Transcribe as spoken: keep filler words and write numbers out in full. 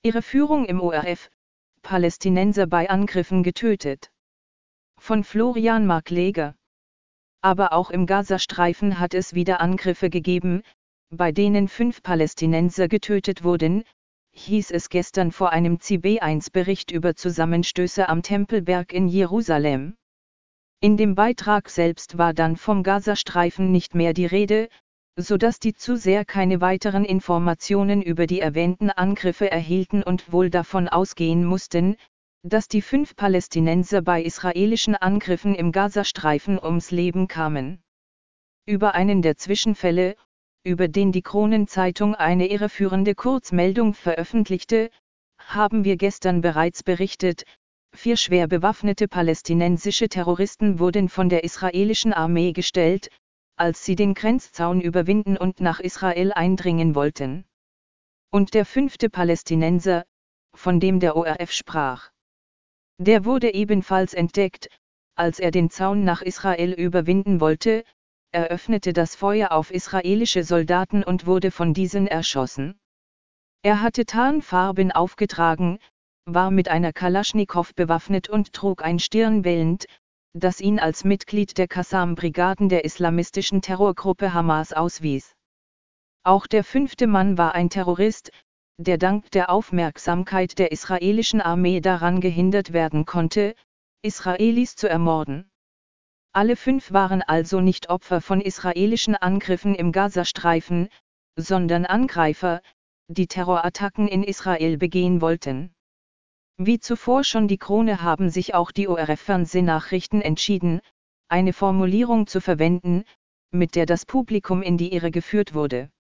Irreführung im O R F, Palästinenser bei Angriffen getötet. Von Florian Markleger. Aber auch im Gazastreifen hat es wieder Angriffe gegeben, bei denen fünf Palästinenser getötet wurden, hieß es gestern vor einem C B eins Bericht über Zusammenstöße am Tempelberg in Jerusalem. In dem Beitrag selbst war dann vom Gazastreifen nicht mehr die Rede, sodass die Zuseher keine weiteren Informationen über die erwähnten Angriffe erhielten und wohl davon ausgehen mussten, dass die fünf Palästinenser bei israelischen Angriffen im Gazastreifen ums Leben kamen. Über einen der Zwischenfälle, über den die Kronenzeitung eine irreführende Kurzmeldung veröffentlichte, haben wir gestern bereits berichtet. Vier schwer bewaffnete palästinensische Terroristen wurden von der israelischen Armee gestellt, als sie den Grenzzaun überwinden und nach Israel eindringen wollten. Und der fünfte Palästinenser, von dem der O R F sprach. Der wurde ebenfalls entdeckt, als er den Zaun nach Israel überwinden wollte, eröffnete das Feuer auf israelische Soldaten und wurde von diesen erschossen. Er hatte Tarnfarben aufgetragen, war mit einer Kalaschnikow bewaffnet und trug ein Stirnband, das ihn als Mitglied der Qassam-Brigaden der islamistischen Terrorgruppe Hamas auswies. Auch der fünfte Mann war ein Terrorist, der dank der Aufmerksamkeit der israelischen Armee daran gehindert werden konnte, Israelis zu ermorden. Alle fünf waren also nicht Opfer von israelischen Angriffen im Gazastreifen, sondern Angreifer, die Terrorattacken in Israel begehen wollten. Wie zuvor schon die Krone haben sich auch die O R F-Fernsehnachrichten entschieden, eine Formulierung zu verwenden, mit der das Publikum in die Irre geführt wurde.